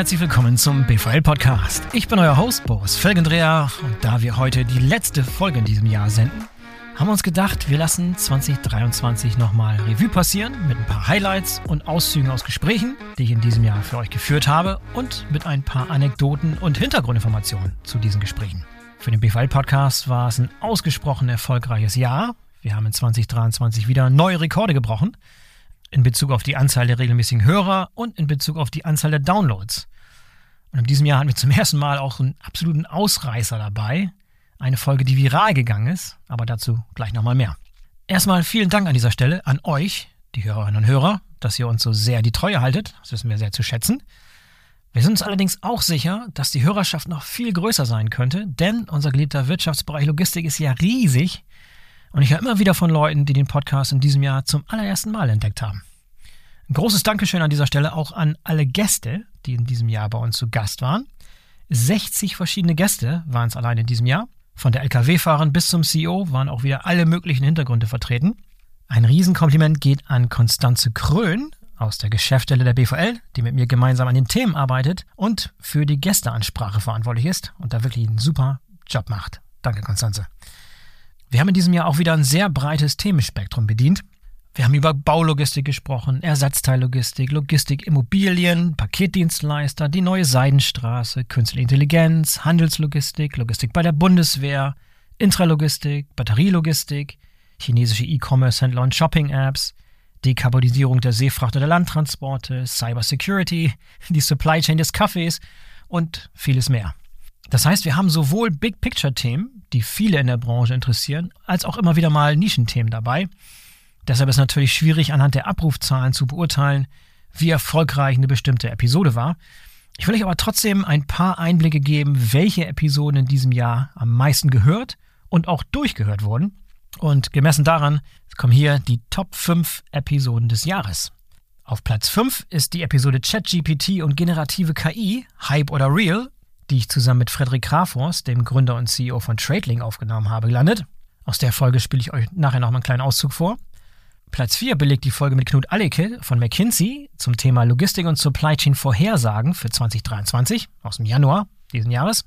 herzlich willkommen zum BVL-Podcast. Ich bin euer Host Boris Felgendreher und da wir heute die letzte Folge in diesem Jahr senden, haben wir uns gedacht, wir lassen 2023 nochmal Revue passieren mit ein paar Highlights und Auszügen aus Gesprächen, die ich in diesem Jahr für euch geführt habe und mit ein paar Anekdoten und Hintergrundinformationen zu diesen Gesprächen. Für den BVL-Podcast war es ein ausgesprochen erfolgreiches Jahr. Wir haben in 2023 wieder neue Rekorde gebrochen in Bezug auf die Anzahl der regelmäßigen Hörer und in Bezug auf die Anzahl der Downloads. Und in diesem Jahr hatten wir zum ersten Mal auch einen absoluten Ausreißer dabei. Eine Folge, die viral gegangen ist, aber dazu gleich nochmal mehr. Erstmal vielen Dank an dieser Stelle an euch, die Hörerinnen und Hörer, dass ihr uns so sehr die Treue haltet. Das wissen wir sehr zu schätzen. Wir sind uns allerdings auch sicher, dass die Hörerschaft noch viel größer sein könnte, denn unser geliebter Wirtschaftsbereich Logistik ist ja riesig. Und ich höre immer wieder von Leuten, die den Podcast in diesem Jahr zum allerersten Mal entdeckt haben. Ein großes Dankeschön an dieser Stelle auch an alle Gäste, die in diesem Jahr bei uns zu Gast waren. 60 verschiedene Gäste waren es allein in diesem Jahr. Von der Lkw-Fahrerin bis zum CEO waren auch wieder alle möglichen Hintergründe vertreten. Ein Riesenkompliment geht an Konstanze Krön aus der Geschäftsstelle der BVL, die mit mir gemeinsam an den Themen arbeitet und für die Gästeansprache verantwortlich ist und da wirklich einen super Job macht. Danke, Konstanze. Wir haben in diesem Jahr auch wieder ein sehr breites Themenspektrum bedient. Wir haben über Baulogistik gesprochen, Ersatzteillogistik, Logistik, Immobilien, Paketdienstleister, die neue Seidenstraße, Künstliche Intelligenz, Handelslogistik, Logistik bei der Bundeswehr, Intralogistik, Batterielogistik, chinesische E-Commerce-Händler und Shopping-Apps, Dekarbonisierung der Seefracht- oder Landtransporte, Cybersecurity, die Supply Chain des Kaffees und vieles mehr. Das heißt, wir haben sowohl Big-Picture-Themen, die viele in der Branche interessieren, als auch immer wieder mal Nischenthemen dabei. Deshalb ist natürlich schwierig, anhand der Abrufzahlen zu beurteilen, wie erfolgreich eine bestimmte Episode war. Ich will euch aber trotzdem ein paar Einblicke geben, welche Episoden in diesem Jahr am meisten gehört und auch durchgehört wurden. Und gemessen daran kommen hier die Top 5 Episoden des Jahres. Auf Platz 5 ist die Episode ChatGPT und generative KI, Hype oder Real, die ich zusammen mit Frederik Grafhorst, dem Gründer und CEO von Tradelink, aufgenommen habe, gelandet. Aus der Folge spiele ich euch nachher noch mal einen kleinen Auszug vor. Platz 4 belegt die Folge mit Knut Allecke von McKinsey zum Thema Logistik und Supply Chain Vorhersagen für 2023 aus dem Januar diesen Jahres.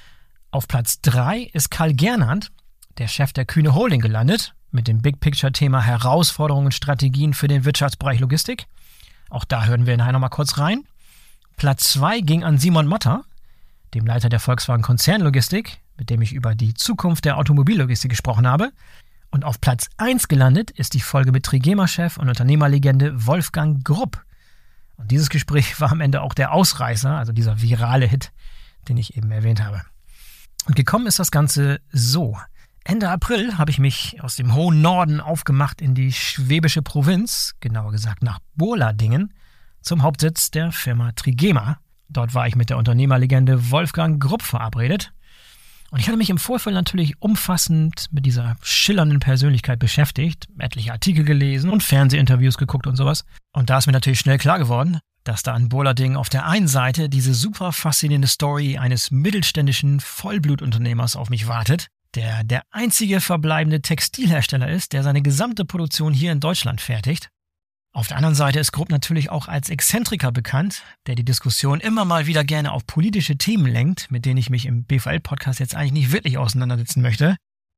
Auf Platz 3 ist Karl Gernand, der Chef der Kühne Holding, gelandet mit dem Big-Picture-Thema Herausforderungen und Strategien für den Wirtschaftsbereich Logistik. Auch da hören wir nachher noch mal kurz rein. Platz 2 ging an Simon Motter, dem Leiter der Volkswagen Konzernlogistik, mit dem ich über die Zukunft der Automobillogistik gesprochen habe. Und auf Platz 1 gelandet ist die Folge mit Trigema-Chef und Unternehmerlegende Wolfgang Grupp. Und dieses Gespräch war am Ende auch der Ausreißer, also dieser virale Hit, den ich eben erwähnt habe. Und gekommen ist das Ganze so. Ende April habe ich mich aus dem hohen Norden aufgemacht in die schwäbische Provinz, genauer gesagt nach Burladingen, zum Hauptsitz der Firma Trigema. Dort war ich mit der Unternehmerlegende Wolfgang Grupp verabredet. Und ich hatte mich im Vorfeld natürlich umfassend mit dieser schillernden Persönlichkeit beschäftigt, etliche Artikel gelesen und Fernsehinterviews geguckt und sowas. Und da ist mir natürlich schnell klar geworden, dass da in Burladingen auf der einen Seite diese super faszinierende Story eines mittelständischen Vollblutunternehmers auf mich wartet, der einzige verbleibende Textilhersteller ist, der seine gesamte Produktion hier in Deutschland fertigt. Auf der anderen Seite ist Grupp natürlich auch als Exzentriker bekannt, der die Diskussion immer mal wieder gerne auf politische Themen lenkt, mit denen ich mich im BVL-Podcast jetzt eigentlich nicht wirklich auseinandersetzen möchte.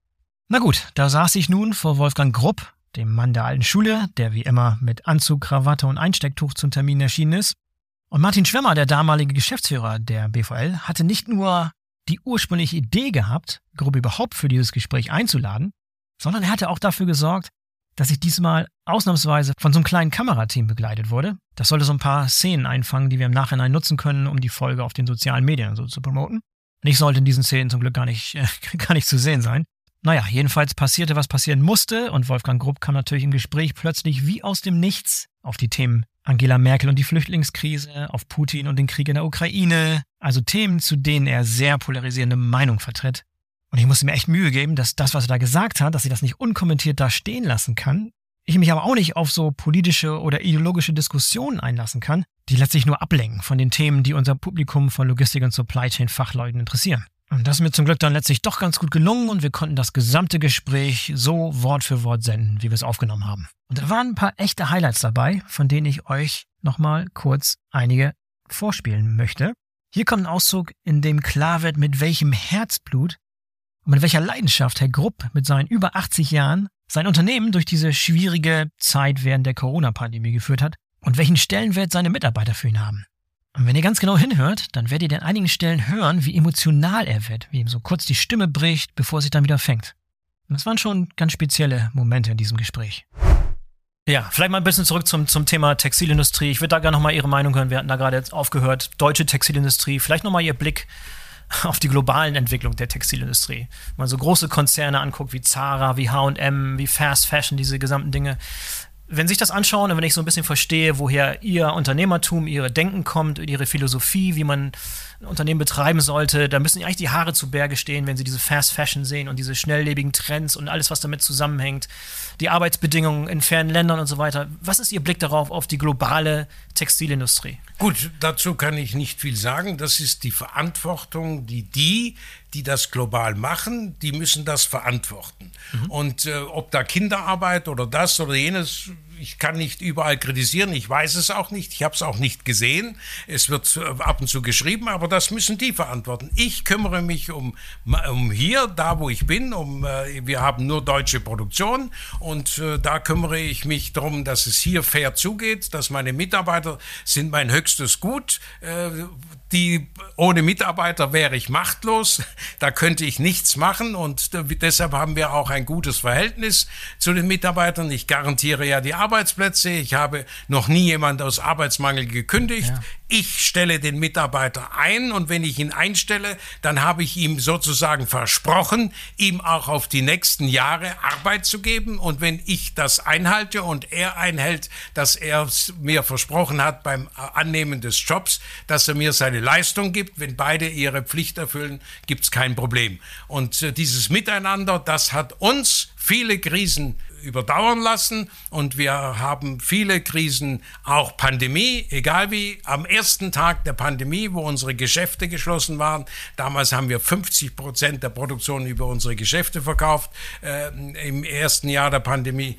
Na gut, da saß ich nun vor Wolfgang Grupp, dem Mann der alten Schule, der wie immer mit Anzug, Krawatte und Einstecktuch zum Termin erschienen ist. Und Martin Schwemmer, der damalige Geschäftsführer der BVL, hatte nicht nur die ursprüngliche Idee gehabt, Grupp überhaupt für dieses Gespräch einzuladen, sondern er hatte auch dafür gesorgt, dass ich diesmal ausnahmsweise von so einem kleinen Kamerateam begleitet wurde. Das sollte so ein paar Szenen einfangen, die wir im Nachhinein nutzen können, um die Folge auf den sozialen Medien so zu promoten. Und ich sollte in diesen Szenen zum Glück gar nicht zu sehen sein. Naja, jedenfalls passierte, was passieren musste und Wolfgang Grupp kam natürlich im Gespräch plötzlich wie aus dem Nichts auf die Themen Angela Merkel und die Flüchtlingskrise, auf Putin und den Krieg in der Ukraine, also Themen, zu denen er sehr polarisierende Meinung vertritt. Und ich musste mir echt Mühe geben, dass das, was er da gesagt hat, dass ich das nicht unkommentiert da stehen lassen kann. Ich mich aber auch nicht auf so politische oder ideologische Diskussionen einlassen kann, die letztlich nur ablenken von den Themen, die unser Publikum von Logistik- und Supply Chain-Fachleuten interessieren. Und das ist mir zum Glück dann letztlich doch ganz gut gelungen und wir konnten das gesamte Gespräch so Wort für Wort senden, wie wir es aufgenommen haben. Und da waren ein paar echte Highlights dabei, von denen ich euch nochmal kurz einige vorspielen möchte. Hier kommt ein Auszug, in dem klar wird, mit welchem Herzblut und mit welcher Leidenschaft Herr Grupp mit seinen über 80 Jahren sein Unternehmen durch diese schwierige Zeit während der Corona-Pandemie geführt hat und welchen Stellenwert seine Mitarbeiter für ihn haben. Und wenn ihr ganz genau hinhört, dann werdet ihr an einigen Stellen hören, wie emotional er wird, wie ihm so kurz die Stimme bricht, bevor es sich dann wieder fängt. Und das waren schon ganz spezielle Momente in diesem Gespräch. Ja, vielleicht mal ein bisschen zurück zum Thema Textilindustrie. Ich würde da gerne nochmal Ihre Meinung hören. Wir hatten da gerade jetzt aufgehört. Deutsche Textilindustrie, vielleicht nochmal Ihr Blick auf die globalen Entwicklung der Textilindustrie. Wenn man so große Konzerne anguckt wie Zara, wie H&M, wie Fast Fashion, diese gesamten Dinge. Wenn Sie sich das anschauen und wenn ich so ein bisschen verstehe, woher Ihr Unternehmertum, Ihre Denken kommt, Ihre Philosophie, wie man ein Unternehmen betreiben sollte, da müssen Ihnen eigentlich die Haare zu Berge stehen, wenn Sie diese Fast Fashion sehen und diese schnelllebigen Trends und alles, was damit zusammenhängt, die Arbeitsbedingungen in fernen Ländern und so weiter. Was ist Ihr Blick darauf, auf die globale Textilindustrie? Gut, dazu kann ich nicht viel sagen. Das ist die Verantwortung, die das global machen, die müssen das verantworten. Und ob da Kinderarbeit oder das oder jenes, ich kann nicht überall kritisieren, ich weiß es auch nicht, ich habe es auch nicht gesehen. Es wird ab und zu geschrieben, aber das müssen die verantworten. Ich kümmere mich um hier, da wo ich bin, wir haben nur deutsche Produktion und da kümmere ich mich darum, dass es hier fair zugeht, dass meine Mitarbeiter sind mein höchstes Gut. Ohne Mitarbeiter wäre ich machtlos, da könnte ich nichts machen und deshalb haben wir auch ein gutes Verhältnis zu den Mitarbeitern. Ich garantiere ja die Arbeitsplätze, ich habe noch nie jemand aus Arbeitsmangel gekündigt. Ja. Ich stelle den Mitarbeiter ein und wenn ich ihn einstelle, dann habe ich ihm sozusagen versprochen, ihm auch auf die nächsten Jahre Arbeit zu geben und wenn ich das einhalte und er einhält, dass er mir versprochen hat beim Annehmen des Jobs, dass er mir seine Leistung gibt, wenn beide ihre Pflicht erfüllen, gibt es kein Problem. Und dieses Miteinander, das hat uns viele Krisen überdauern lassen und wir haben viele Krisen, auch Pandemie, egal wie, am ersten Tag der Pandemie, wo unsere Geschäfte geschlossen waren, damals haben wir 50% der Produktion über unsere Geschäfte verkauft, im ersten Jahr der Pandemie,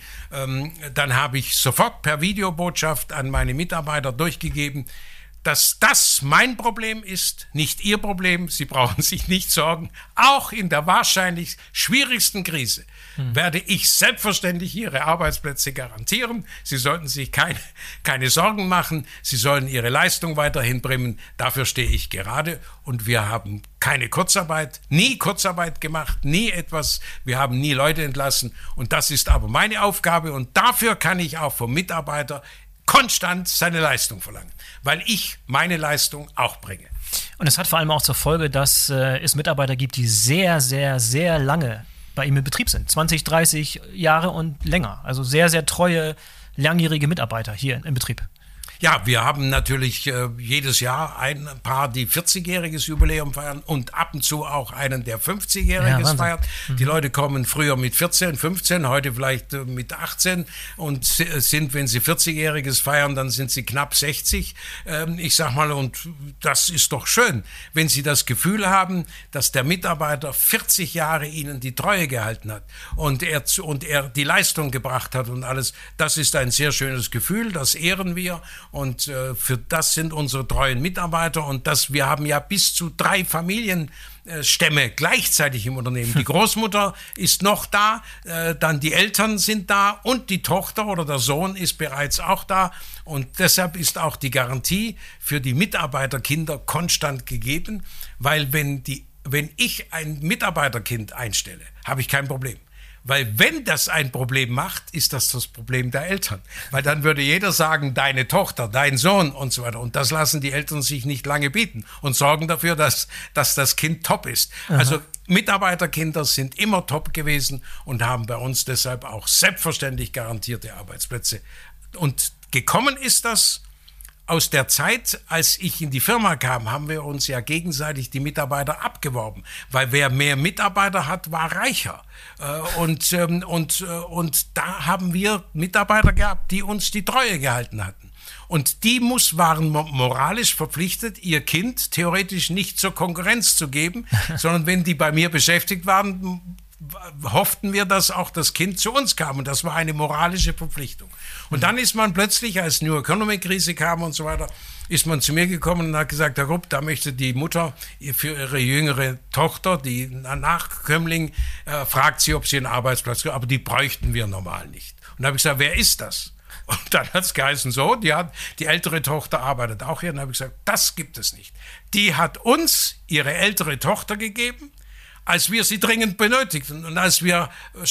dann habe ich sofort per Videobotschaft an meine Mitarbeiter durchgegeben, dass das mein Problem ist, nicht Ihr Problem. Sie brauchen sich nicht sorgen. Auch in der wahrscheinlich schwierigsten Krise werde ich selbstverständlich Ihre Arbeitsplätze garantieren. Sie sollten sich keine Sorgen machen. Sie sollen Ihre Leistung weiterhin bringen. Dafür stehe ich gerade. Und wir haben keine Kurzarbeit, nie Kurzarbeit gemacht, nie etwas. Wir haben nie Leute entlassen. Und das ist aber meine Aufgabe. Und dafür kann ich auch vom Mitarbeiter konstant seine Leistung verlangen, weil ich meine Leistung auch bringe. Und es hat vor allem auch zur Folge, dass es Mitarbeiter gibt, die sehr, sehr, sehr lange bei ihm im Betrieb sind. 20, 30 Jahre und länger. Also sehr, sehr treue, langjährige Mitarbeiter hier im Betrieb. Ja, wir haben natürlich jedes Jahr ein paar, die 40-jähriges Jubiläum feiern und ab und zu auch einen, der 50-jähriges feiert. Die Leute kommen früher mit 14, 15, heute vielleicht mit 18 und sind, wenn sie 40-jähriges feiern, dann sind sie knapp 60. Ich sag mal, und das ist doch schön, wenn sie das Gefühl haben, dass der Mitarbeiter 40 Jahre ihnen die Treue gehalten hat und er die Leistung gebracht hat und alles. Das ist ein sehr schönes Gefühl, das ehren wir. Und für das sind unsere treuen Mitarbeiter und wir haben ja bis zu 3 Familienstämme gleichzeitig im Unternehmen. Die Großmutter ist noch da, dann die Eltern sind da und die Tochter oder der Sohn ist bereits auch da. Und deshalb ist auch die Garantie für die Mitarbeiterkinder konstant gegeben, weil wenn ich ein Mitarbeiterkind einstelle, habe ich kein Problem. Weil wenn das ein Problem macht, ist das Problem der Eltern. Weil dann würde jeder sagen, deine Tochter, dein Sohn und so weiter. Und das lassen die Eltern sich nicht lange bieten und sorgen dafür, dass das Kind top ist. Aha. Also Mitarbeiterkinder sind immer top gewesen und haben bei uns deshalb auch selbstverständlich garantierte Arbeitsplätze. Und gekommen ist das aus der Zeit, als ich in die Firma kam, haben wir uns ja gegenseitig die Mitarbeiter abgeworben, weil wer mehr Mitarbeiter hat, war reicher. Und da haben wir Mitarbeiter gehabt, die uns die Treue gehalten hatten. Und die waren moralisch verpflichtet, ihr Kind theoretisch nicht zur Konkurrenz zu geben, sondern wenn die bei mir beschäftigt waren, hofften wir, dass auch das Kind zu uns kam. Und das war eine moralische Verpflichtung. Und dann ist man plötzlich, als New Economy-Krise kam und so weiter, ist man zu mir gekommen und hat gesagt, Herr Grupp, da möchte die Mutter für ihre jüngere Tochter, die Nachkömmling, fragt sie, ob sie einen Arbeitsplatz kriegt, aber die bräuchten wir normal nicht. Und da habe ich gesagt, wer ist das? Und dann hat es geheißen, so, die ältere Tochter arbeitet auch hier. Und dann habe ich gesagt, das gibt es nicht. Die hat uns ihre ältere Tochter gegeben, als wir sie dringend benötigten und als wir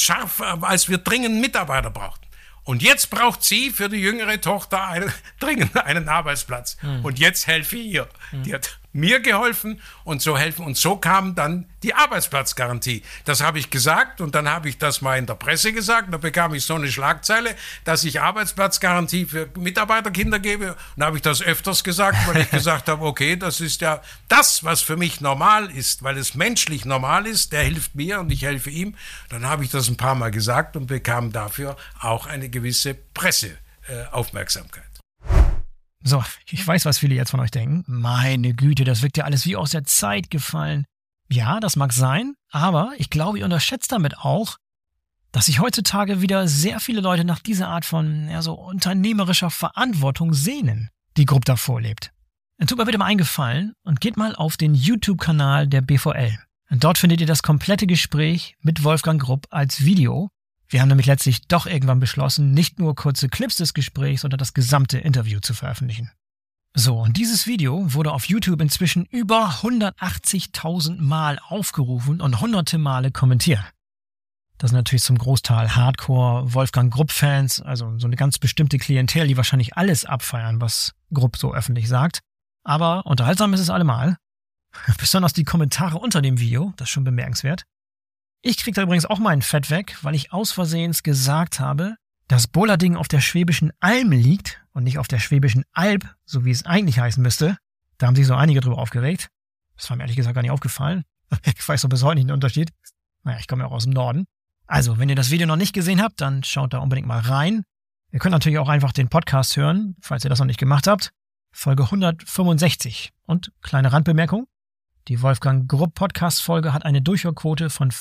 dringend Mitarbeiter brauchten. Und jetzt braucht sie für die jüngere Tochter dringend einen Arbeitsplatz. Und jetzt helfe ich ihr. Die hat mir geholfen und so helfen. Und so kam dann die Arbeitsplatzgarantie. Das habe ich gesagt und dann habe ich das mal in der Presse gesagt. Da bekam ich so eine Schlagzeile, dass ich Arbeitsplatzgarantie für Mitarbeiterkinder gebe. Und da habe ich das öfters gesagt, weil ich gesagt habe, okay, das ist ja das, was für mich normal ist, weil es menschlich normal ist. Der hilft mir und ich helfe ihm. Dann habe ich das ein paar Mal gesagt und bekam dafür auch eine gewisse Presseaufmerksamkeit. So, ich weiß, was viele jetzt von euch denken. Meine Güte, das wirkt ja alles wie aus der Zeit gefallen. Ja, das mag sein, aber ich glaube, ihr unterschätzt damit auch, dass sich heutzutage wieder sehr viele Leute nach dieser Art von so unternehmerischer Verantwortung sehnen, die Grupp da vorlebt. Dann tut mir bitte mal einen Gefallen und geht mal auf den YouTube-Kanal der BVL. Und dort findet ihr das komplette Gespräch mit Wolfgang Grupp als Video. Wir haben nämlich letztlich doch irgendwann beschlossen, nicht nur kurze Clips des Gesprächs, sondern das gesamte Interview zu veröffentlichen. So, und dieses Video wurde auf YouTube inzwischen über 180.000 Mal aufgerufen und hunderte Male kommentiert. Das sind natürlich zum Großteil Hardcore-Wolfgang-Grupp-Fans, also so eine ganz bestimmte Klientel, die wahrscheinlich alles abfeiern, was Grupp so öffentlich sagt. Aber unterhaltsam ist es allemal. Besonders die Kommentare unter dem Video, das ist schon bemerkenswert. Ich krieg da übrigens auch meinen Fett weg, weil ich aus Versehens gesagt habe, dass Bolading auf der Schwäbischen Alm liegt und nicht auf der Schwäbischen Alb, so wie es eigentlich heißen müsste. Da haben sich so einige drüber aufgeregt. Das war mir ehrlich gesagt gar nicht aufgefallen. Ich weiß doch bis heute nicht den Unterschied. Naja, ich komme ja auch aus dem Norden. Also, wenn ihr das Video noch nicht gesehen habt, dann schaut da unbedingt mal rein. Ihr könnt natürlich auch einfach den Podcast hören, falls ihr das noch nicht gemacht habt. Folge 165. Und kleine Randbemerkung. Die Wolfgang Grupp Podcast-Folge hat eine Durchhörquote von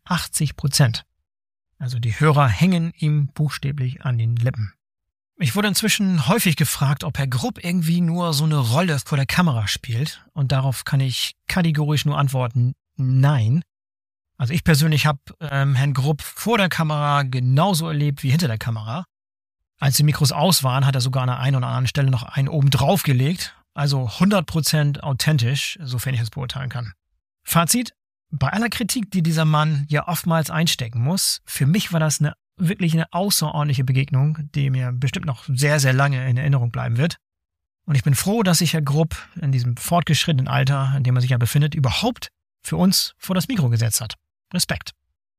85%. Also die Hörer hängen ihm buchstäblich an den Lippen. Ich wurde inzwischen häufig gefragt, ob Herr Grupp irgendwie nur so eine Rolle vor der Kamera spielt. Und darauf kann ich kategorisch nur antworten, nein. Also ich persönlich habe Herrn Grupp vor der Kamera genauso erlebt wie hinter der Kamera. Als die Mikros aus waren, hat er sogar an der einen oder anderen Stelle noch einen oben drauf gelegt. Also 100% authentisch, sofern ich es beurteilen kann. Fazit: Bei aller Kritik, die dieser Mann ja oftmals einstecken muss, für mich war das wirklich eine außerordentliche Begegnung, die mir bestimmt noch sehr, sehr lange in Erinnerung bleiben wird. Und ich bin froh, dass sich Herr Grupp in diesem fortgeschrittenen Alter, in dem er sich ja befindet, überhaupt für uns vor das Mikro gesetzt hat. Respekt.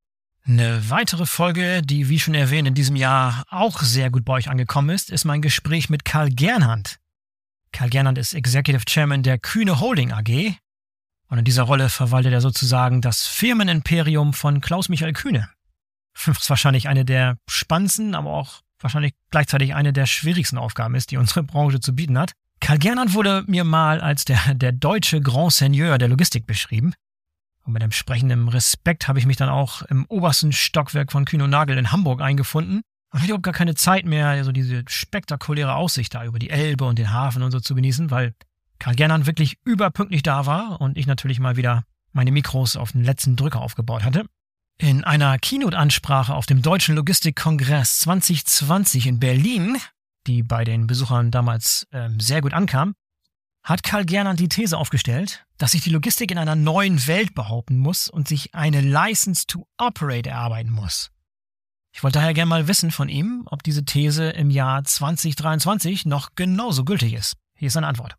Eine weitere Folge, die, wie schon erwähnt, in diesem Jahr auch sehr gut bei euch angekommen ist mein Gespräch mit Karl Gernand. Karl Gernand ist Executive Chairman der Kühne Holding AG und in dieser Rolle verwaltet er sozusagen das Firmenimperium von Klaus-Michael Kühne. Was wahrscheinlich eine der spannendsten, aber auch wahrscheinlich gleichzeitig eine der schwierigsten Aufgaben ist, die unsere Branche zu bieten hat. Karl Gernand wurde mir mal als der deutsche Grand Seigneur der Logistik beschrieben. Und mit entsprechendem Respekt habe ich mich dann auch im obersten Stockwerk von Kühne + Nagel in Hamburg eingefunden. Und ich hatte überhaupt gar keine Zeit mehr, so diese spektakuläre Aussicht da über die Elbe und den Hafen und so zu genießen, weil Karl Gernand wirklich überpünktlich da war und ich natürlich mal wieder meine Mikros auf den letzten Drücker aufgebaut hatte. In einer Keynote-Ansprache auf dem Deutschen Logistikkongress 2020 in Berlin, die bei den Besuchern damals sehr gut ankam, hat Karl Gernand die These aufgestellt, dass sich die Logistik in einer neuen Welt behaupten muss und sich eine License to Operate erarbeiten muss. Ich wollte daher gerne mal wissen von ihm, ob diese These im Jahr 2023 noch genauso gültig ist. Hier ist seine Antwort.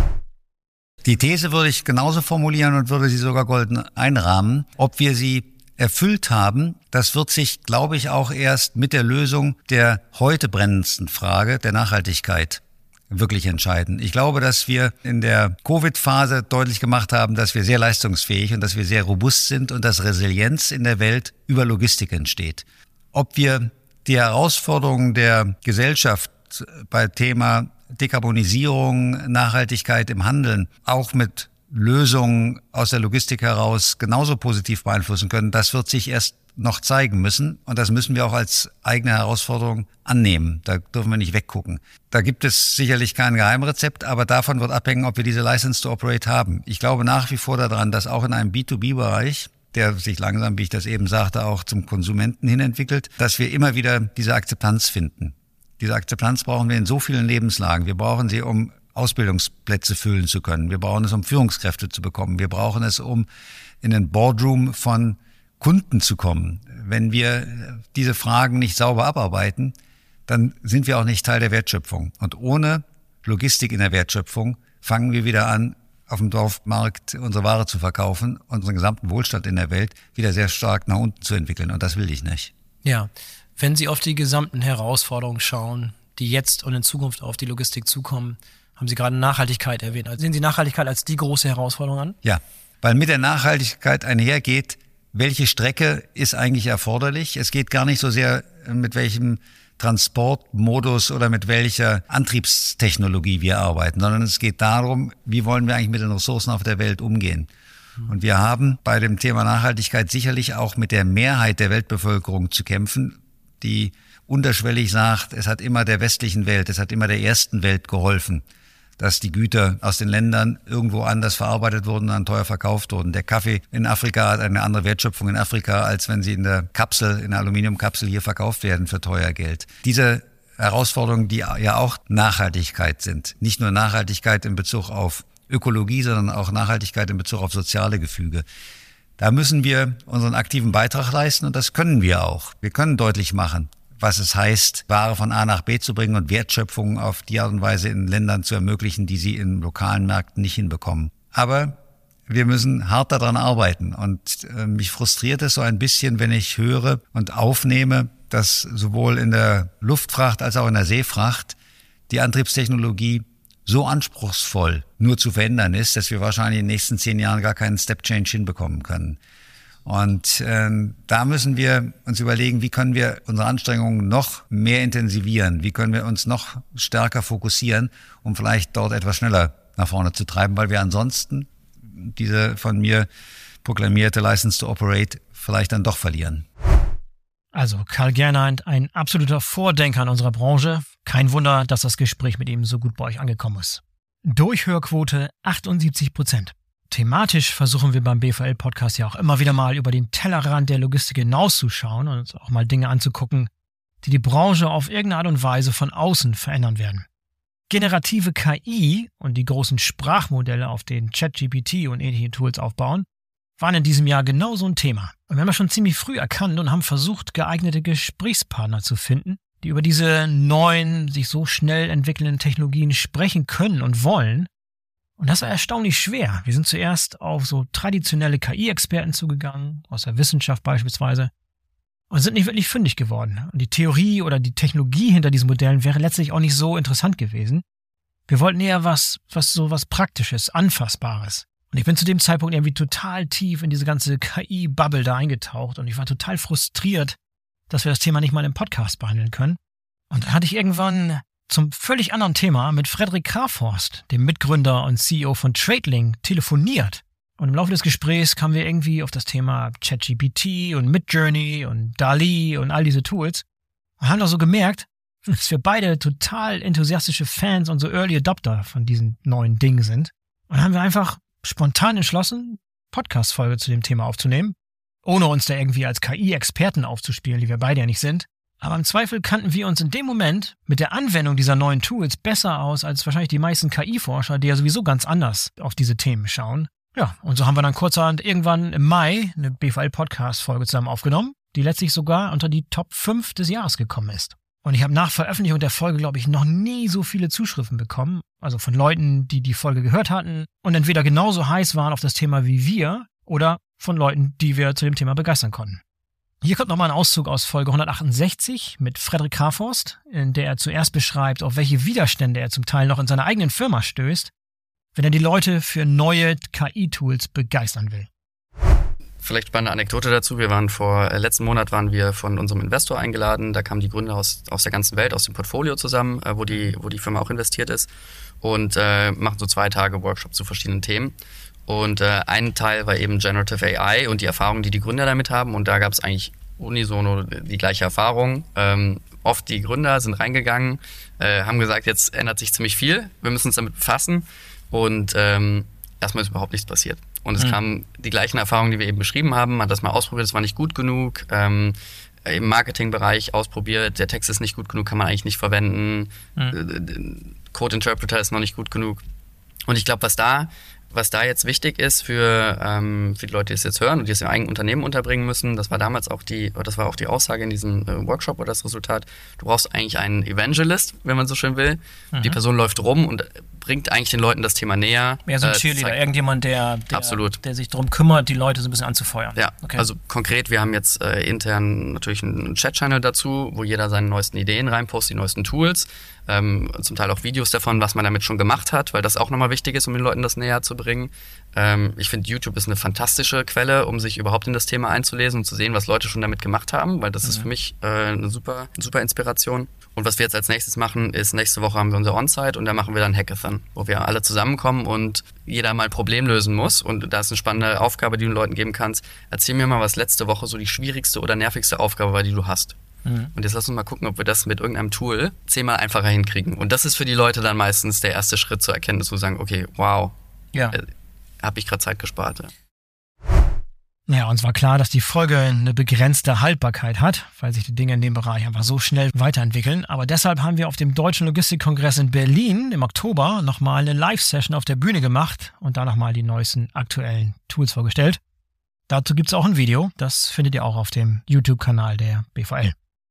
Die These würde ich genauso formulieren und würde sie sogar golden einrahmen. Ob wir sie erfüllt haben, das wird sich, glaube ich, auch erst mit der Lösung der heute brennendsten Frage der Nachhaltigkeit wirklich entscheiden. Ich glaube, dass wir in der Covid-Phase deutlich gemacht haben, dass wir sehr leistungsfähig und dass wir sehr robust sind und dass Resilienz in der Welt über Logistik entsteht. Ob wir die Herausforderungen der Gesellschaft bei Thema Dekarbonisierung, Nachhaltigkeit im Handeln auch mit Lösungen aus der Logistik heraus genauso positiv beeinflussen können, das wird sich erst noch zeigen müssen. Und das müssen wir auch als eigene Herausforderung annehmen. Da dürfen wir nicht weggucken. Da gibt es sicherlich kein Geheimrezept, aber davon wird abhängen, ob wir diese License to Operate haben. Ich glaube nach wie vor daran, dass auch in einem B2B-Bereich, der sich langsam, wie ich das eben sagte, auch zum Konsumenten hin entwickelt, dass wir immer wieder diese Akzeptanz finden. Diese Akzeptanz brauchen wir in so vielen Lebenslagen. Wir brauchen sie, um Ausbildungsplätze füllen zu können. Wir brauchen es, um Führungskräfte zu bekommen. Wir brauchen es, um in den Boardroom von Kunden zu kommen. Wenn wir diese Fragen nicht sauber abarbeiten, dann sind wir auch nicht Teil der Wertschöpfung. Und ohne Logistik in der Wertschöpfung fangen wir wieder an, auf dem Dorfmarkt unsere Ware zu verkaufen, unseren gesamten Wohlstand in der Welt wieder sehr stark nach unten zu entwickeln. Und das will ich nicht. Ja, wenn Sie auf die gesamten Herausforderungen schauen, die jetzt und in Zukunft auf die Logistik zukommen, haben Sie gerade Nachhaltigkeit erwähnt. Also sehen Sie Nachhaltigkeit als die große Herausforderung an? Ja, weil mit der Nachhaltigkeit einhergeht, welche Strecke ist eigentlich erforderlich? Es geht gar nicht so sehr, mit welchem Transportmodus oder mit welcher Antriebstechnologie wir arbeiten, sondern es geht darum, wie wollen wir eigentlich mit den Ressourcen auf der Welt umgehen. Und wir haben bei dem Thema Nachhaltigkeit sicherlich auch mit der Mehrheit der Weltbevölkerung zu kämpfen, die unterschwellig sagt, es hat immer der westlichen Welt, es hat immer der ersten Welt geholfen, dass die Güter aus den Ländern irgendwo anders verarbeitet wurden und dann teuer verkauft wurden. Der Kaffee in Afrika hat eine andere Wertschöpfung in Afrika, als wenn sie in der Kapsel, in der Aluminiumkapsel hier verkauft werden für teuer Geld. Diese Herausforderungen, die ja auch Nachhaltigkeit sind. Nicht nur Nachhaltigkeit in Bezug auf Ökologie, sondern auch Nachhaltigkeit in Bezug auf soziale Gefüge. Da müssen wir unseren aktiven Beitrag leisten und das können wir auch. Wir können deutlich machen, was es heißt, Ware von A nach B zu bringen und Wertschöpfung auf die Art und Weise in Ländern zu ermöglichen, die sie in lokalen Märkten nicht hinbekommen. Aber wir müssen hart daran arbeiten und mich frustriert es so ein bisschen, wenn ich höre und aufnehme, dass sowohl in der Luftfracht als auch in der Seefracht die Antriebstechnologie so anspruchsvoll nur zu verändern ist, dass wir wahrscheinlich in den nächsten 10 Jahren gar keinen Step-Change hinbekommen können. Und da müssen wir uns überlegen, wie können wir unsere Anstrengungen noch mehr intensivieren, wie können wir uns noch stärker fokussieren, um vielleicht dort etwas schneller nach vorne zu treiben, weil wir ansonsten diese von mir proklamierte License to Operate vielleicht dann doch verlieren. Also Karl Gernand, ein absoluter Vordenker in unserer Branche. Kein Wunder, dass das Gespräch mit ihm so gut bei euch angekommen ist. Durchhörquote 78%. Thematisch versuchen wir beim BVL-Podcast ja auch immer wieder mal über den Tellerrand der Logistik hinauszuschauen und uns auch mal Dinge anzugucken, die die Branche auf irgendeine Art und Weise von außen verändern werden. Generative KI und die großen Sprachmodelle, auf denen ChatGPT und ähnliche Tools aufbauen, waren in diesem Jahr genau so ein Thema. Und wir haben das schon ziemlich früh erkannt und haben versucht, geeignete Gesprächspartner zu finden, die über diese neuen, sich so schnell entwickelnden Technologien sprechen können und wollen. Und das war erstaunlich schwer. Wir sind zuerst auf so traditionelle KI-Experten zugegangen, aus der Wissenschaft beispielsweise, und sind nicht wirklich fündig geworden. Und die Theorie oder die Technologie hinter diesen Modellen wäre letztlich auch nicht so interessant gewesen. Wir wollten eher was Praktisches, Anfassbares. Und ich bin zu dem Zeitpunkt irgendwie total tief in diese ganze KI-Bubble da eingetaucht und ich war total frustriert, dass wir das Thema nicht mal im Podcast behandeln können. Und dann hatte ich irgendwann zum völlig anderen Thema mit Frederik Kraforst, dem Mitgründer und CEO von TradeLink, telefoniert. Und im Laufe des Gesprächs kamen wir irgendwie auf das Thema ChatGPT und Midjourney und DALL-E und all diese Tools und haben doch so gemerkt, dass wir beide total enthusiastische Fans und so Early Adopter von diesen neuen Dingen sind. Und haben wir einfach spontan entschlossen, Podcast-Folge zu dem Thema aufzunehmen, ohne uns da irgendwie als KI-Experten aufzuspielen, die wir beide ja nicht sind. Aber im Zweifel kannten wir uns in dem Moment mit der Anwendung dieser neuen Tools besser aus als wahrscheinlich die meisten KI-Forscher, die ja sowieso ganz anders auf diese Themen schauen. Ja, und so haben wir dann kurzerhand irgendwann im Mai eine BVL-Podcast-Folge zusammen aufgenommen, die letztlich sogar unter die Top 5 des Jahres gekommen ist. Und ich habe nach Veröffentlichung der Folge, glaube ich, noch nie so viele Zuschriften bekommen, also von Leuten, die die Folge gehört hatten und entweder genauso heiß waren auf das Thema wie wir oder von Leuten, die wir zu dem Thema begeistern konnten. Hier kommt nochmal ein Auszug aus Folge 168 mit Frederik Kraforst, in der er zuerst beschreibt, auf welche Widerstände er zum Teil noch in seiner eigenen Firma stößt, wenn er die Leute für neue KI-Tools begeistern will. Vielleicht spannende Anekdote dazu. Letzten Monat waren wir von unserem Investor eingeladen. Da kamen die Gründer aus der ganzen Welt, aus dem Portfolio zusammen, wo die Firma auch investiert ist und machen so 2 Tage Workshop zu verschiedenen Themen. Und ein Teil war eben Generative AI und die Erfahrung, die Gründer damit haben. Und da gab es eigentlich unisono die gleiche Erfahrung. Oft die Gründer sind reingegangen, haben gesagt, jetzt ändert sich ziemlich viel, wir müssen uns damit befassen. Und erstmal ist überhaupt nichts passiert. Und es kamen die gleichen Erfahrungen, die wir eben beschrieben haben. Man hat das mal ausprobiert, es war nicht gut genug. Im Marketingbereich ausprobiert, der Text ist nicht gut genug, kann man eigentlich nicht verwenden. Code Interpreter ist noch nicht gut genug. Und ich glaube, was da jetzt wichtig ist für die Leute, die es jetzt hören und die es im eigenen Unternehmen unterbringen müssen, das war damals auch die Aussage in diesem Workshop oder das Resultat, du brauchst eigentlich einen Evangelist, wenn man so schön will. Die Person läuft rum und bringt eigentlich den Leuten das Thema näher. Ja, so ein Cheerleader, irgendjemand, der sich darum kümmert, die Leute so ein bisschen anzufeuern. Ja, okay. Also konkret, wir haben jetzt intern natürlich einen Chat-Channel dazu, wo jeder seine neuesten Ideen reinpostet, die neuesten Tools, zum Teil auch Videos davon, was man damit schon gemacht hat, weil das auch nochmal wichtig ist, um den Leuten das näher zu bringen. Ich finde, YouTube ist eine fantastische Quelle, um sich überhaupt in das Thema einzulesen und zu sehen, was Leute schon damit gemacht haben, weil das ist für mich eine super Inspiration. Und was wir jetzt als nächstes machen, ist, nächste Woche haben wir unser On-Site und da machen wir dann Hackathon, wo wir alle zusammenkommen und jeder mal ein Problem lösen muss. Und da ist eine spannende Aufgabe, die du den Leuten geben kannst. Erzähl mir mal, was letzte Woche so die schwierigste oder nervigste Aufgabe war, die du hast. Und jetzt lass uns mal gucken, ob wir das mit irgendeinem Tool 10-mal einfacher hinkriegen. Und das ist für die Leute dann meistens der erste Schritt zur Erkenntnis, wo sie sagen, okay, wow, habe ich gerade Zeit gespart. Ja, uns war klar, dass die Folge eine begrenzte Haltbarkeit hat, weil sich die Dinge in dem Bereich einfach so schnell weiterentwickeln. Aber deshalb haben wir auf dem Deutschen Logistikkongress in Berlin im Oktober nochmal eine Live-Session auf der Bühne gemacht und da nochmal die neuesten aktuellen Tools vorgestellt. Dazu gibt's auch ein Video, das findet ihr auch auf dem YouTube-Kanal der BVL.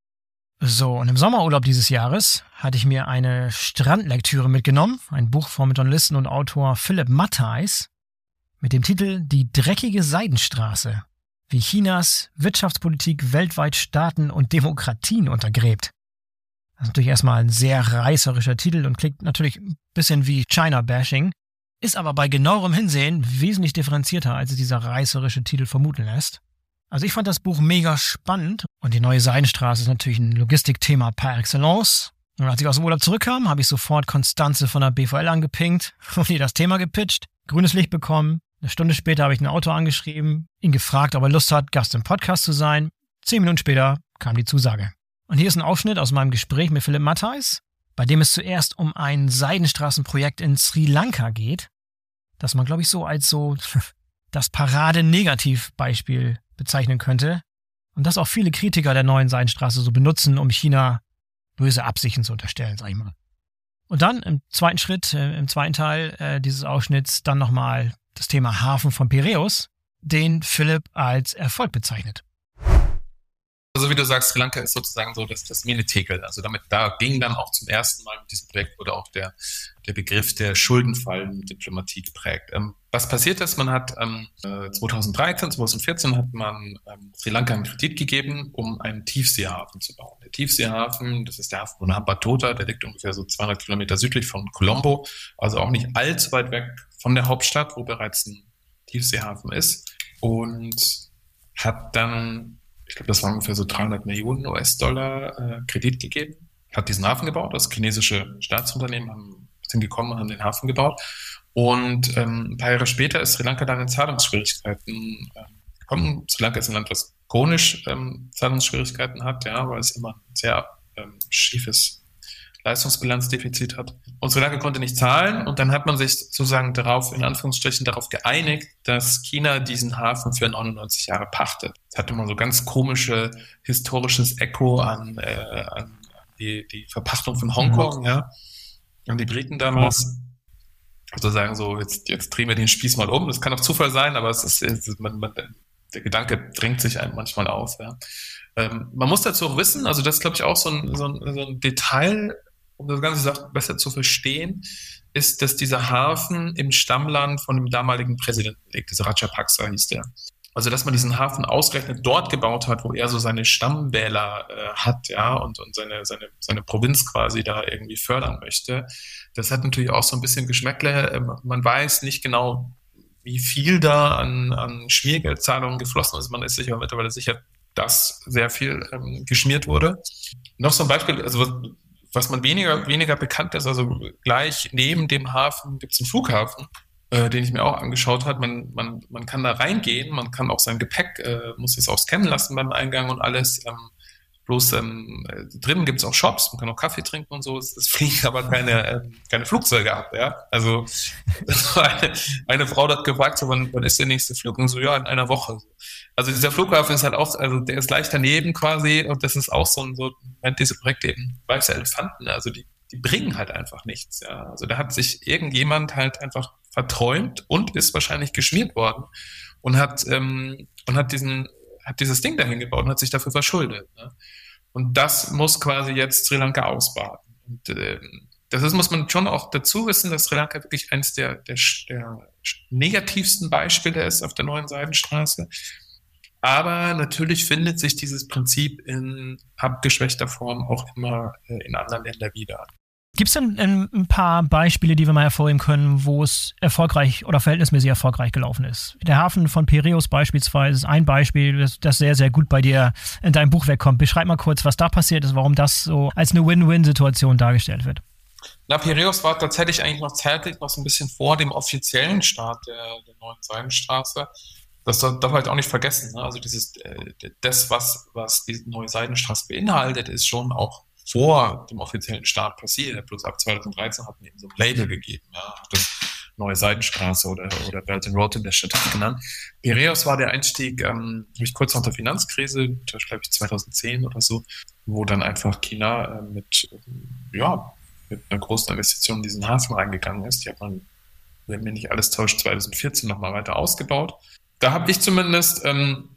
So, und im Sommerurlaub dieses Jahres hatte ich mir eine Strandlektüre mitgenommen, ein Buch vom Journalisten und Autor Philipp Mattheis mit dem Titel Die dreckige Seidenstraße, wie Chinas Wirtschaftspolitik weltweit Staaten und Demokratien untergräbt. Das ist natürlich erstmal ein sehr reißerischer Titel und klingt natürlich ein bisschen wie China-Bashing, ist aber bei genauerem Hinsehen wesentlich differenzierter, als es dieser reißerische Titel vermuten lässt. Also ich fand das Buch mega spannend und die neue Seidenstraße ist natürlich ein Logistikthema par excellence. Und als ich aus dem Urlaub zurückkam, habe ich sofort Konstanze von der BVL angepinkt und ihr das Thema gepitcht, grünes Licht bekommen. Eine Stunde später habe ich den Autor angeschrieben, ihn gefragt, ob er Lust hat, Gast im Podcast zu sein. 10 Minuten später kam die Zusage. Und hier ist ein Ausschnitt aus meinem Gespräch mit Philipp Mattheis, bei dem es zuerst um ein Seidenstraßenprojekt in Sri Lanka geht, das man, glaube ich, so als so das Parade-Negativ-Beispiel bezeichnen könnte und das auch viele Kritiker der neuen Seidenstraße so benutzen, um China böse Absichten zu unterstellen, sag ich mal. Und dann im zweiten Schritt, im zweiten Teil dieses Ausschnitts dann nochmal das Thema Hafen von Piräus, den Philipp als Erfolg bezeichnet. Also wie du sagst, Sri Lanka ist sozusagen so das Mini-Tegel. Also da ging dann auch zum ersten Mal mit diesem Projekt wurde auch der Begriff der Schuldenfallen-Diplomatie geprägt. Was passiert ist, man hat 2013, 2014 hat man Sri Lanka einen Kredit gegeben, um einen Tiefseehafen zu bauen. Der Tiefseehafen, das ist der Hafen von Hambantota, der liegt ungefähr so 200 Kilometer südlich von Colombo, also auch nicht allzu weit weg von der Hauptstadt, wo bereits ein Tiefseehafen ist, und hat dann, ich glaube, das waren ungefähr so 300 Millionen US-Dollar Kredit gegeben, hat diesen Hafen gebaut. Das chinesische Staatsunternehmen sind gekommen und haben den Hafen gebaut. Und ein paar Jahre später ist Sri Lanka dann in Zahlungsschwierigkeiten gekommen. Sri Lanka ist ein Land, was chronisch Zahlungsschwierigkeiten hat, ja, weil es immer ein sehr schiefes Leistungsbilanzdefizit hat. Und Sri Lanka konnte nicht zahlen, und dann hat man sich sozusagen in Anführungsstrichen darauf geeinigt, dass China diesen Hafen für 99 Jahre pachtet. Das hatte man so ganz historisches Echo an die Verpachtung von Hongkong, ja, an die Briten damals. Also sagen so, jetzt drehen wir den Spieß mal um. Das kann auch Zufall sein, aber der Gedanke drängt sich einem manchmal auf. Ja. Man muss dazu auch wissen, also das ist, glaube ich, auch so ein Detail, um das Ganze besser zu verstehen, ist, dass dieser Hafen im Stammland von dem damaligen Präsidenten liegt. Dieser Rajapaksa hieß der. Also, dass man diesen Hafen ausgerechnet dort gebaut hat, wo er so seine Stammwähler hat, ja, und seine Provinz quasi da irgendwie fördern möchte. Das hat natürlich auch so ein bisschen Geschmäckle. Man weiß nicht genau, wie viel da an Schmiergeldzahlungen geflossen ist. Man ist sich aber mittlerweile sicher, dass sehr viel geschmiert wurde. Noch so ein Beispiel, also was man weniger bekannt ist, also gleich neben dem Hafen gibt es einen Flughafen, den ich mir auch angeschaut habe. Man kann da reingehen, man kann auch sein Gepäck, muss es auch scannen lassen beim Eingang und alles. Bloß drinnen gibt's auch Shops, man kann auch Kaffee trinken und so. Es fliegen aber keine Flugzeuge ab. Ja? Also eine Frau hat gefragt, so, wann ist der nächste Flug? Und so, ja, in einer Woche. Also dieser Flughafen ist halt auch, also der ist leicht daneben quasi und das ist auch so diese Projekte eben weiße Elefanten, also die bringen halt einfach nichts. Ja? Also da hat sich irgendjemand halt einfach verträumt und ist wahrscheinlich geschmiert worden und hat dieses Ding dahin gebaut und hat sich dafür verschuldet. Ne? Und das muss quasi jetzt Sri Lanka ausbaden. Und muss man schon auch dazu wissen, dass Sri Lanka wirklich eines der negativsten Beispiele ist auf der neuen Seidenstraße. Aber natürlich findet sich dieses Prinzip in abgeschwächter Form auch immer in anderen Ländern wieder. Gibt es denn ein paar Beispiele, die wir mal hervorheben können, wo es erfolgreich oder verhältnismäßig erfolgreich gelaufen ist? Der Hafen von Piräus beispielsweise ist ein Beispiel, das sehr, sehr gut bei dir in deinem Buch wegkommt. Beschreib mal kurz, was da passiert ist, warum das so als eine Win-Win-Situation dargestellt wird. Na, Piräus war tatsächlich eigentlich noch zeitlich noch so ein bisschen vor dem offiziellen Start der neuen Seidenstraße. Das darf man halt auch nicht vergessen. Ne? Also was die neue Seidenstraße beinhaltet, ist schon auch vor dem offiziellen Start passiert. Bloß ab 2013 hat man eben so ein Label gegeben, ja, das neue Seidenstraße oder Belt and Road in der Stadt genannt. Piräus war der Einstieg, kurz nach der Finanzkrise, das glaube ich 2010 oder so, wo dann einfach China mit einer großen Investition in diesen Hafen reingegangen ist. Die hat man, wenn mir nicht alles täuscht, 2014 nochmal weiter ausgebaut. Da habe ich zumindest, habe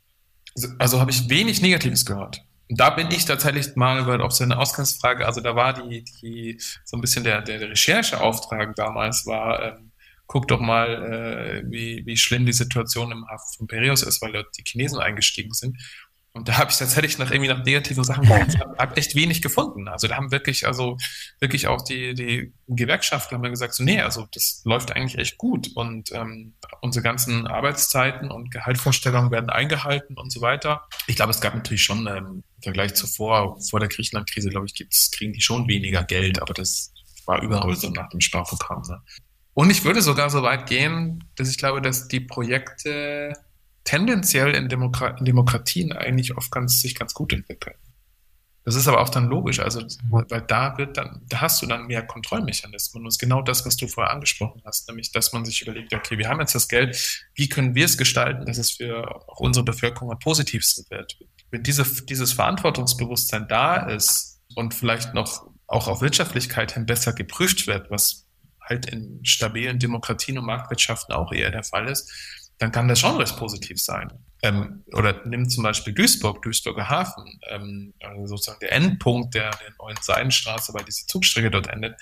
ich wenig Negatives gehört. Und da bin ich tatsächlich mal, weil auch so eine Ausgangsfrage, also da war die so ein bisschen der Rechercheauftrag damals war, guck doch mal, wie schlimm die Situation im Hafen von Piräus ist, weil dort die Chinesen eingestiegen sind. Und da habe ich tatsächlich nach negativen Sachen hab echt wenig gefunden. Also da haben wirklich auch die Gewerkschaften haben gesagt, so, nee, also das läuft eigentlich echt gut und unsere ganzen Arbeitszeiten und Gehaltsvorstellungen werden eingehalten und so weiter. Ich glaube, es gab natürlich schon im Vergleich vor der Griechenland-Krise, glaube ich, kriegen die schon weniger Geld, aber das war überall so nach dem Sparprogramm. Ne? Und ich würde sogar so weit gehen, dass ich glaube, dass die Projekte tendenziell in Demokratien eigentlich oft sich ganz gut entwickeln. Das ist aber auch dann logisch, also weil da hast du dann mehr Kontrollmechanismen und das ist genau das, was du vorher angesprochen hast, nämlich, dass man sich überlegt, okay, wir haben jetzt das Geld, wie können wir es gestalten, dass es für auch unsere Bevölkerung am positivsten wird? Wenn dieses Verantwortungsbewusstsein da ist und vielleicht noch auch auf Wirtschaftlichkeit hin besser geprüft wird, was halt in stabilen Demokratien und Marktwirtschaften auch eher der Fall ist, dann kann das schon recht positiv sein. Oder nimm zum Beispiel Duisburger Hafen, also sozusagen der Endpunkt der neuen Seidenstraße, weil diese Zugstrecke dort endet.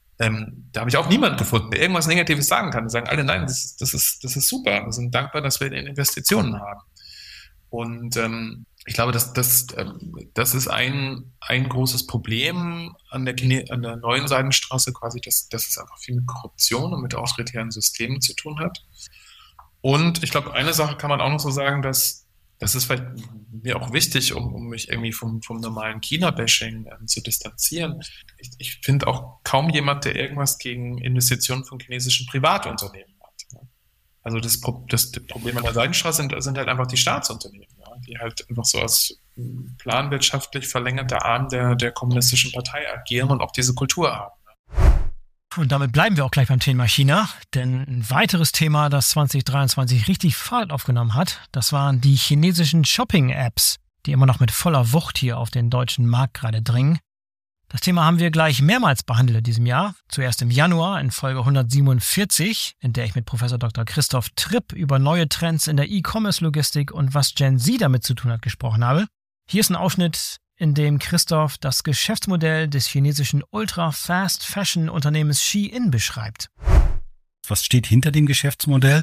Da habe ich auch niemanden gefunden, der irgendwas Negatives sagen kann. Die sagen alle, nein, das ist super. Wir sind dankbar, dass wir Investitionen haben. Und ich glaube, das ist ein großes Problem an der neuen Seidenstraße quasi, dass es einfach viel mit Korruption und mit autoritären Systemen zu tun hat. Und ich glaube, eine Sache kann man auch noch so sagen, dass das ist vielleicht mir auch wichtig, um mich irgendwie vom normalen China-Bashing zu distanzieren. Ich finde auch kaum jemand, der irgendwas gegen Investitionen von chinesischen Privatunternehmen hat. Also das Problem an der Seidenstraße sind halt einfach die Staatsunternehmen, ja, die halt einfach so als planwirtschaftlich verlängerter Arm der kommunistischen Partei agieren und auch diese Kultur haben. Und damit bleiben wir auch gleich beim Thema China, denn ein weiteres Thema, das 2023 richtig Fahrt aufgenommen hat, das waren die chinesischen Shopping-Apps, die immer noch mit voller Wucht hier auf den deutschen Markt gerade dringen. Das Thema haben wir gleich mehrmals behandelt in diesem Jahr. Zuerst im Januar in Folge 147, in der ich mit Professor Dr. Christoph Tripp über neue Trends in der E-Commerce-Logistik und was Gen Z damit zu tun hat gesprochen habe. Hier ist ein Ausschnitt, in dem Christoph das Geschäftsmodell des chinesischen Ultra-Fast-Fashion-Unternehmens Shein beschreibt. Was steht hinter dem Geschäftsmodell?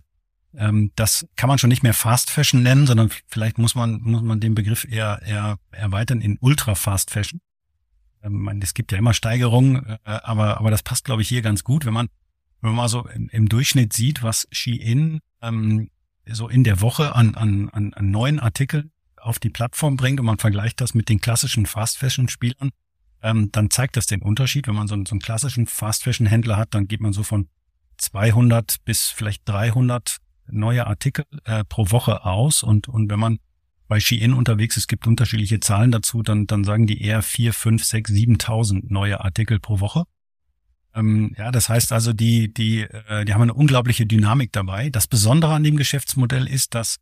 Das kann man schon nicht mehr Fast Fashion nennen, sondern vielleicht muss man den Begriff eher erweitern in Ultra-Fast Fashion. Es gibt ja immer Steigerungen, aber das passt, glaube ich, hier ganz gut, wenn man mal so im Durchschnitt sieht, was Shein so in der Woche an neuen Artikeln auf die Plattform bringt und man vergleicht das mit den klassischen Fast-Fashion-Spielern, dann zeigt das den Unterschied. Wenn man so einen klassischen Fast-Fashion-Händler hat, dann geht man so von 200 bis vielleicht 300 neue Artikel pro Woche aus. Und wenn man bei Shein unterwegs ist, gibt unterschiedliche Zahlen dazu, dann sagen die eher 4, 5, 6, 7.000 neue Artikel pro Woche. Das heißt also, die haben eine unglaubliche Dynamik dabei. Das Besondere an dem Geschäftsmodell ist, dass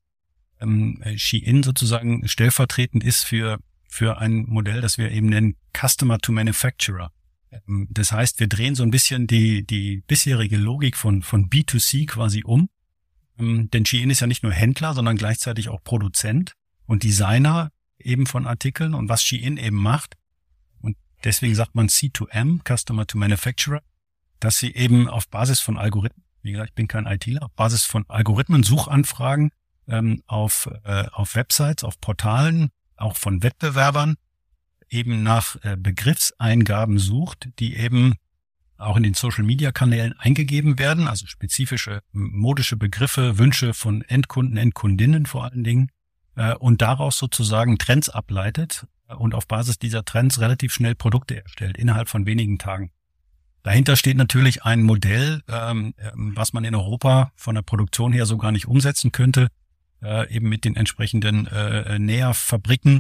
Shein sozusagen stellvertretend ist für ein Modell, das wir eben nennen Customer to Manufacturer. Das heißt, wir drehen so ein bisschen die bisherige Logik von B2C quasi um. Denn Shein ist ja nicht nur Händler, sondern gleichzeitig auch Produzent und Designer eben von Artikeln. Und was Shein eben macht, und deswegen sagt man C2M, Customer to Manufacturer, dass sie eben auf Basis von Algorithmen, wie gesagt, ich bin kein ITler, auf Basis von Algorithmen, Suchanfragen auf Websites, auf Portalen, auch von Wettbewerbern, eben nach Begriffseingaben sucht, die eben auch in den Social-Media-Kanälen eingegeben werden, also spezifische modische Begriffe, Wünsche von Endkunden, Endkundinnen vor allen Dingen, und daraus sozusagen Trends ableitet und auf Basis dieser Trends relativ schnell Produkte erstellt, innerhalb von wenigen Tagen. Dahinter steht natürlich ein Modell, was man in Europa von der Produktion her so gar nicht umsetzen könnte, eben mit den entsprechenden Näherfabriken,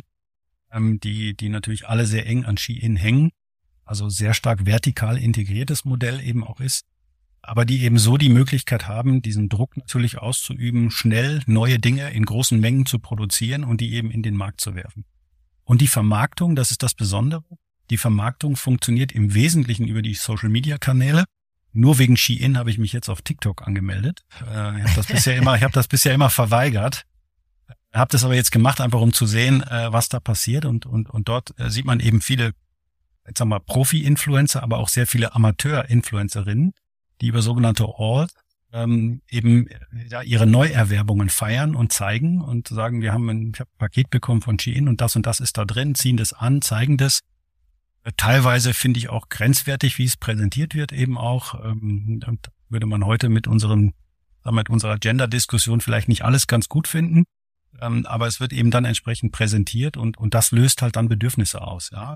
die natürlich alle sehr eng an Shein hängen, also sehr stark vertikal integriertes Modell eben auch ist, aber die eben so die Möglichkeit haben, diesen Druck natürlich auszuüben, schnell neue Dinge in großen Mengen zu produzieren und die eben in den Markt zu werfen. Und die Vermarktung, das ist das Besondere, die Vermarktung funktioniert im Wesentlichen über die Social-Media-Kanäle. Nur wegen Shein habe ich mich jetzt auf TikTok angemeldet. Ich habe das bisher immer verweigert. Habe das aber jetzt gemacht, einfach um zu sehen, was da passiert. Und dort sieht man eben viele, jetzt sagen wir, Profi-Influencer, aber auch sehr viele Amateur-Influencerinnen, die über sogenannte Alls eben ihre Neuerwerbungen feiern und zeigen und sagen, ich habe ein Paket bekommen von Shein und das ist da drin, ziehen das an, zeigen das. Teilweise finde ich auch grenzwertig, wie es präsentiert wird, eben auch. Würde man heute mit unserer Gender-Diskussion vielleicht nicht alles ganz gut finden. Aber es wird eben dann entsprechend präsentiert und das löst halt dann Bedürfnisse aus, ja.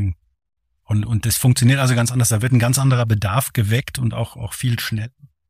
Und das funktioniert also ganz anders. Da wird ein ganz anderer Bedarf geweckt und auch viel schneller,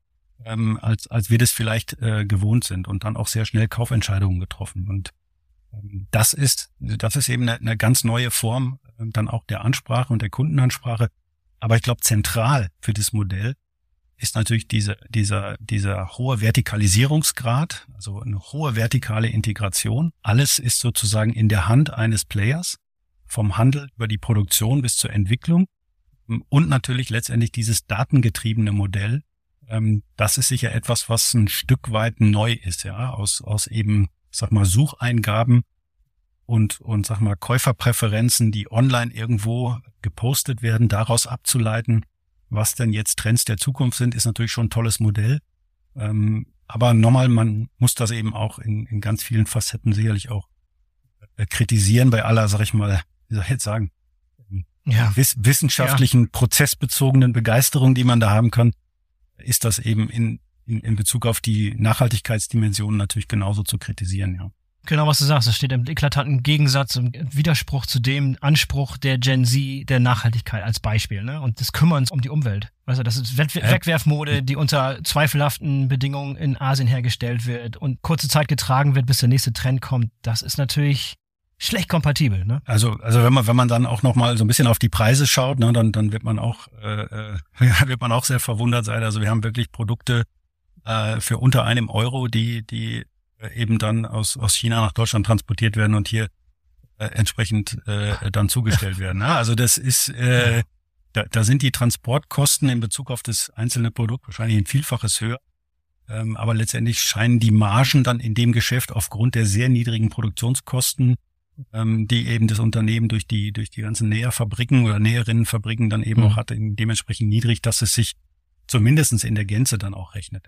als wir das vielleicht gewohnt sind und dann auch sehr schnell Kaufentscheidungen getroffen. Und das ist eben eine ganz neue Form dann auch der Ansprache und der Kundenansprache. Aber ich glaube, zentral für das Modell ist natürlich dieser hohe Vertikalisierungsgrad, also eine hohe vertikale Integration. Alles ist sozusagen in der Hand eines Players, vom Handel über die Produktion bis zur Entwicklung und natürlich letztendlich dieses datengetriebene Modell. Das ist sicher etwas, was ein Stück weit neu ist, ja, aus eben, sag mal, Sucheingaben und sag mal Käuferpräferenzen, die online irgendwo gepostet werden, daraus abzuleiten, was denn jetzt Trends der Zukunft sind, ist natürlich schon ein tolles Modell. Aber nochmal, man muss das eben auch in ganz vielen Facetten sicherlich auch kritisieren bei aller, sag ich mal, wie soll ich jetzt sagen, wissenschaftlichen, prozessbezogenen Begeisterung, die man da haben kann, ist das eben in Bezug auf die Nachhaltigkeitsdimensionen natürlich genauso zu kritisieren, ja. Genau, was du sagst, das steht im eklatanten Gegensatz, im Widerspruch zu dem Anspruch der Gen Z der Nachhaltigkeit als Beispiel, ne? Und des Kümmerns um die Umwelt. Weißt du, das ist Wegwerfmode, die unter zweifelhaften Bedingungen in Asien hergestellt wird und kurze Zeit getragen wird, bis der nächste Trend kommt. Das ist natürlich schlecht kompatibel, ne? Also wenn man dann auch noch mal so ein bisschen auf die Preise schaut, ne, dann wird man auch sehr verwundert sein. Also wir haben wirklich Produkte für unter €1, die eben dann aus China nach Deutschland transportiert werden und hier entsprechend dann zugestellt werden. Ne? Also das ist da sind die Transportkosten in Bezug auf das einzelne Produkt wahrscheinlich ein Vielfaches höher. Aber letztendlich scheinen die Margen dann in dem Geschäft aufgrund der sehr niedrigen Produktionskosten, die eben das Unternehmen durch die ganzen Näherfabriken oder Näherinnenfabriken dann eben auch hat, dementsprechend niedrig, dass es sich zumindest in der Gänze dann auch rechnet.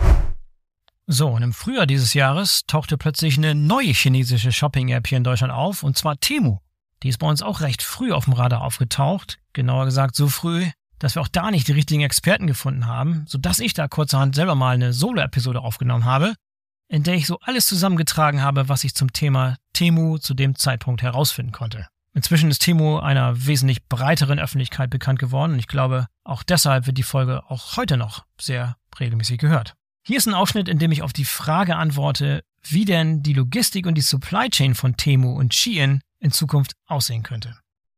So, und im Frühjahr dieses Jahres tauchte plötzlich eine neue chinesische Shopping-App hier in Deutschland auf, und zwar Temu. Die ist bei uns auch recht früh auf dem Radar aufgetaucht. Genauer gesagt so früh, dass wir auch da nicht die richtigen Experten gefunden haben, sodass ich da kurzerhand selber mal eine Solo-Episode aufgenommen habe, in der ich so alles zusammengetragen habe, was ich zum Thema Temu zu dem Zeitpunkt herausfinden konnte. Inzwischen ist Temu einer wesentlich breiteren Öffentlichkeit bekannt geworden und ich glaube, auch deshalb wird die Folge auch heute noch sehr regelmäßig gehört. Hier ist ein Ausschnitt, in dem ich auf die Frage antworte, wie denn die Logistik und die Supply Chain von Temu und Shein in Zukunft aussehen könnte.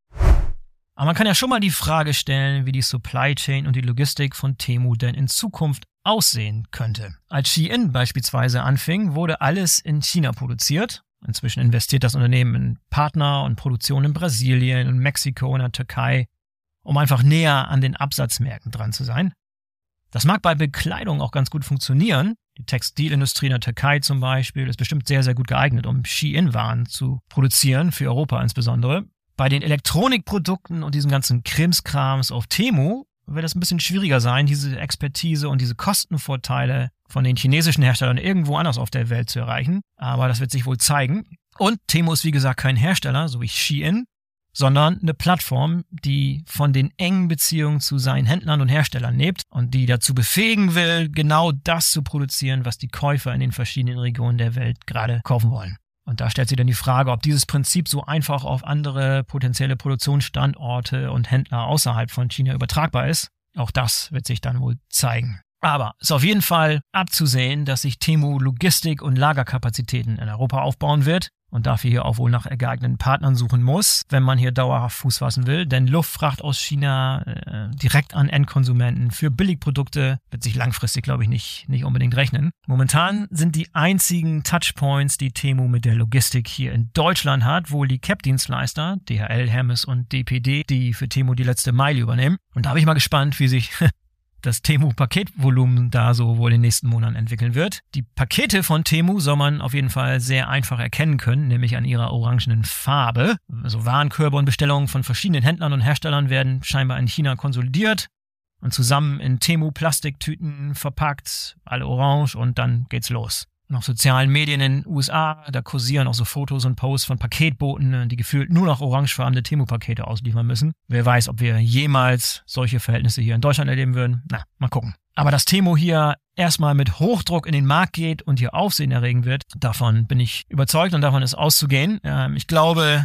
Aber man kann ja schon mal die Frage stellen, wie die Supply Chain und die Logistik von Temu denn in Zukunft aussehen könnte. Als Shein beispielsweise anfing, wurde alles in China produziert. Inzwischen investiert das Unternehmen in Partner und Produktion in Brasilien und Mexiko und der Türkei, um einfach näher an den Absatzmärkten dran zu sein. Das mag bei Bekleidung auch ganz gut funktionieren. Die Textilindustrie in der Türkei zum Beispiel ist bestimmt sehr, sehr gut geeignet, um Shein-Waren zu produzieren, für Europa insbesondere. Bei den Elektronikprodukten und diesem ganzen Krimskrams auf Temu wird es ein bisschen schwieriger sein, diese Expertise und diese Kostenvorteile von den chinesischen Herstellern irgendwo anders auf der Welt zu erreichen. Aber das wird sich wohl zeigen. Und Temu ist wie gesagt kein Hersteller, so wie Shein, sondern eine Plattform, die von den engen Beziehungen zu seinen Händlern und Herstellern lebt und die dazu befähigen will, genau das zu produzieren, was die Käufer in den verschiedenen Regionen der Welt gerade kaufen wollen. Und da stellt sich dann die Frage, ob dieses Prinzip so einfach auf andere potenzielle Produktionsstandorte und Händler außerhalb von China übertragbar ist. Auch das wird sich dann wohl zeigen. Aber es ist auf jeden Fall abzusehen, dass sich Temu Logistik- und Lagerkapazitäten in Europa aufbauen wird und dafür hier auch wohl nach geeigneten Partnern suchen muss, wenn man hier dauerhaft Fuß fassen will. Denn Luftfracht aus China direkt an Endkonsumenten für Billigprodukte wird sich langfristig, glaube ich, nicht unbedingt rechnen. Momentan sind die einzigen Touchpoints, die Temu mit der Logistik hier in Deutschland hat, wohl die CAP-Dienstleister, DHL, Hermes und DPD, die für Temu die letzte Meile übernehmen. Und da bin ich mal gespannt, wie sich das Temu-Paketvolumen da so wohl in den nächsten Monaten entwickeln wird. Die Pakete von Temu soll man auf jeden Fall sehr einfach erkennen können, nämlich an ihrer orangenen Farbe. Also Warenkörbe und Bestellungen von verschiedenen Händlern und Herstellern werden scheinbar in China konsolidiert und zusammen in Temu-Plastiktüten verpackt, alle orange, und dann geht's los. Und auf sozialen Medien in den USA, da kursieren auch so Fotos und Posts von Paketboten, die gefühlt nur noch orangefarbene Temu-Pakete ausliefern müssen. Wer weiß, ob wir jemals solche Verhältnisse hier in Deutschland erleben würden. Na, mal gucken. Aber dass Temu hier erstmal mit Hochdruck in den Markt geht und hier Aufsehen erregen wird, davon bin ich überzeugt und davon ist auszugehen. Ich glaube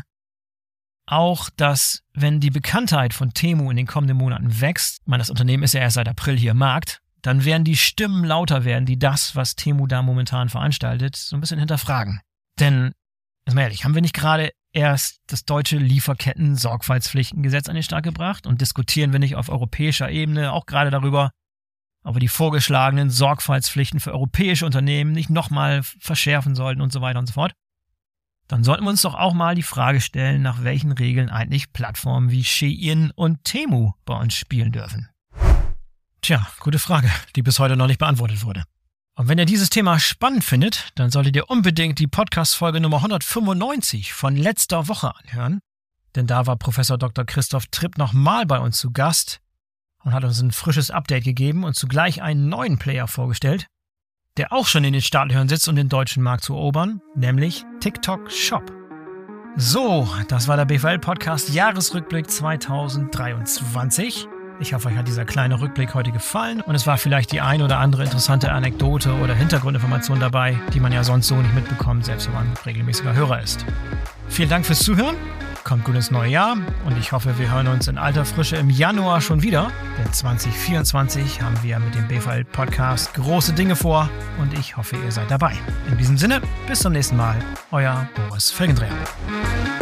auch, dass wenn die Bekanntheit von Temu in den kommenden Monaten wächst, das Unternehmen ist ja erst seit April hier im Markt, dann werden die Stimmen lauter werden, die das, was Temu da momentan veranstaltet, so ein bisschen hinterfragen. Denn, jetzt mal ehrlich, haben wir nicht gerade erst das deutsche Lieferketten-Sorgfaltspflichtengesetz an den Start gebracht und diskutieren wir nicht auf europäischer Ebene auch gerade darüber, ob wir die vorgeschlagenen Sorgfaltspflichten für europäische Unternehmen nicht nochmal verschärfen sollten und so weiter und so fort? Dann sollten wir uns doch auch mal die Frage stellen, nach welchen Regeln eigentlich Plattformen wie Shein und Temu bei uns spielen dürfen. Tja, gute Frage, die bis heute noch nicht beantwortet wurde. Und wenn ihr dieses Thema spannend findet, dann solltet ihr unbedingt die Podcast-Folge Nummer 195 von letzter Woche anhören. Denn da war Professor Dr. Christoph Tripp nochmal bei uns zu Gast und hat uns ein frisches Update gegeben und zugleich einen neuen Player vorgestellt, der auch schon in den Startlöchern sitzt, um den deutschen Markt zu erobern, nämlich TikTok Shop. So, das war der BVL-Podcast Jahresrückblick 2023. Ich hoffe, euch hat dieser kleine Rückblick heute gefallen und es war vielleicht die ein oder andere interessante Anekdote oder Hintergrundinformation dabei, die man ja sonst so nicht mitbekommt, selbst wenn man regelmäßiger Hörer ist. Vielen Dank fürs Zuhören, kommt gut ins neue Jahr und ich hoffe, wir hören uns in alter Frische im Januar schon wieder, denn 2024 haben wir mit dem BVL-Podcast große Dinge vor und ich hoffe, ihr seid dabei. In diesem Sinne, bis zum nächsten Mal, euer Boris Felgendreher.